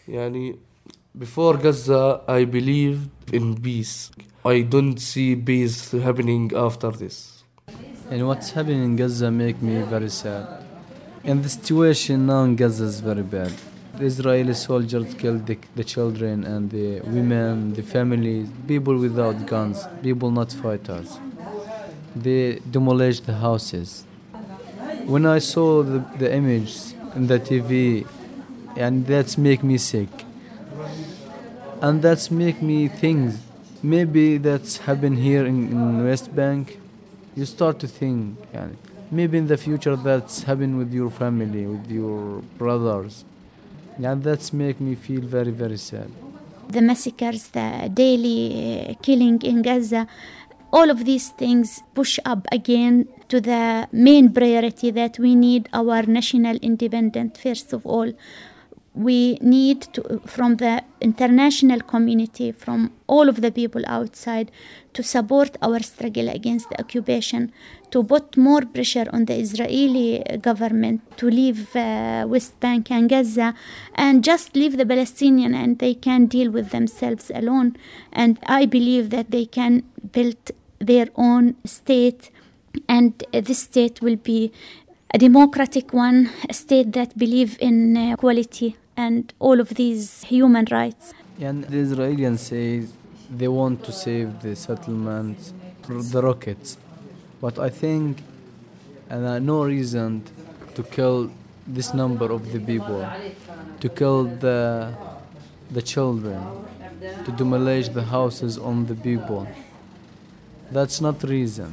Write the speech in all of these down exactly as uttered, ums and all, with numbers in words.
يعني before Gaza, I believed in peace. I don't see peace happening after this. And what's happening in Gaza make me very sad. And the situation now in Gaza is very bad. The Israeli soldiers killed the, the children and the women, the families, people without guns, people not fighters. They demolished the houses. When I saw the, the images in the T V, and that's make me sick. And that's make me think, maybe that's happened here in, in West Bank. You start to think, yani, maybe in the future that's happened with your family, with your brothers. And that's make me feel very, very sad. The massacres, the daily uh, killing in Gaza, all of these things push up again to the main priority that we need our national independence first of all. We need to, from the international community, from all of the people outside, to support our struggle against the occupation, to put more pressure on the Israeli government to leave uh, West Bank and Gaza and just leave the Palestinian and they can deal with themselves alone. And I believe that they can build their own state, and uh, this state will be a democratic one, a state that believes in uh, equality and all of these human rights. And the Israelis say they want to save the settlements, the rockets. But I think uh, no reason to kill this number of the people, to kill the, the children, to demolish the houses on the people. That's not reason.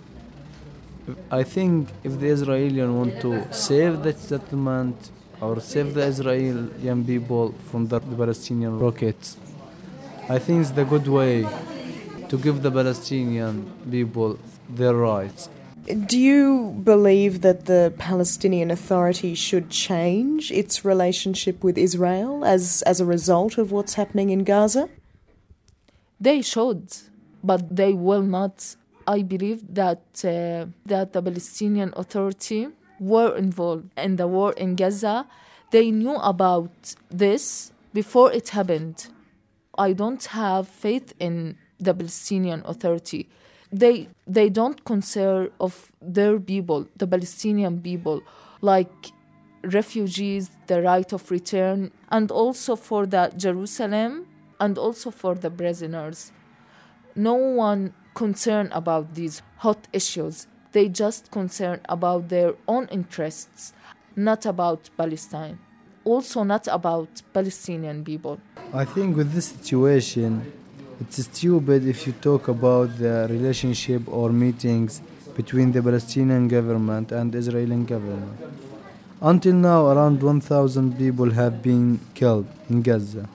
I think if the Israelis want to save the settlement or save the Israeli people from the Palestinian rockets, I think it's the good way to give the Palestinian people their rights. Do you believe that the Palestinian Authority should change its relationship with Israel as, as a result of what's happening in Gaza? They should, but they will not. I believe that uh, that the Palestinian Authority were involved in the war in Gaza. They knew about this before it happened. I don't have faith in the Palestinian Authority. They they don't concern of their people, the Palestinian people, like refugees, the right of return, and also for the Jerusalem, and also for the prisoners. No one concerned about these hot issues. They just concerned about their own interests, not about Palestine, also not about Palestinian people. I think with this situation, it's stupid if you talk about the relationship or meetings between the Palestinian government and the Israeli government. Until now, around one thousand people have been killed in Gaza.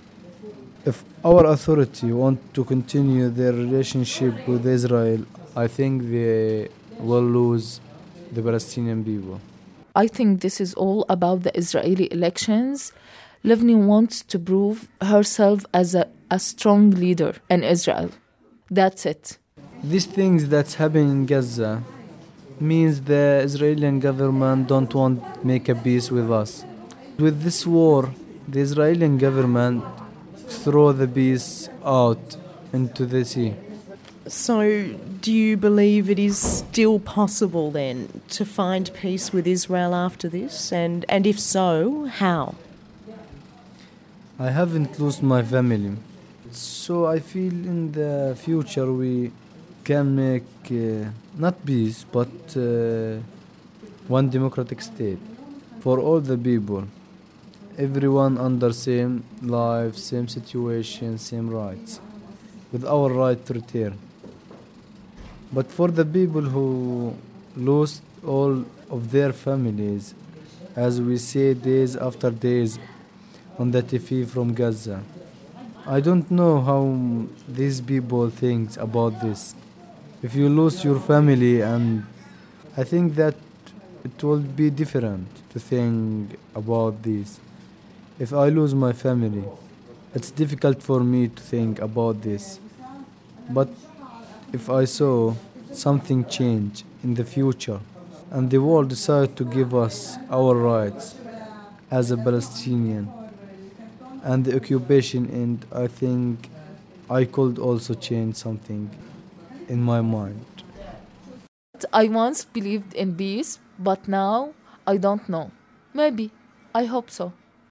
If our authority want to continue their relationship with Israel, I think they will lose the Palestinian people. I think this is all about the Israeli elections. Livni wants to prove herself as a, a strong leader in Israel. That's it. These things that's happening in Gaza means the Israeli government don't want to make a peace with us. With this war, the Israeli government throw the peace out into the sea. So, do you believe it is still possible then to find peace with Israel after this? And, and if so, how? I haven't lost my family. So I feel in the future we can make uh, not peace, but uh, one democratic state for all the people. Everyone under same life, same situation, same rights, with our right to return. But for the people who lost all of their families, as we see days after days on the T V from Gaza, I don't know how these people think about this. If you lose your family, and I think that it will be different to think about this. If I lose my family, it's difficult for me to think about this. But if I saw something change in the future and the world decide to give us our rights as a Palestinian, and the occupation, and I think I could also change something in my mind. I once believed in peace, but now I don't know. Maybe. I hope so.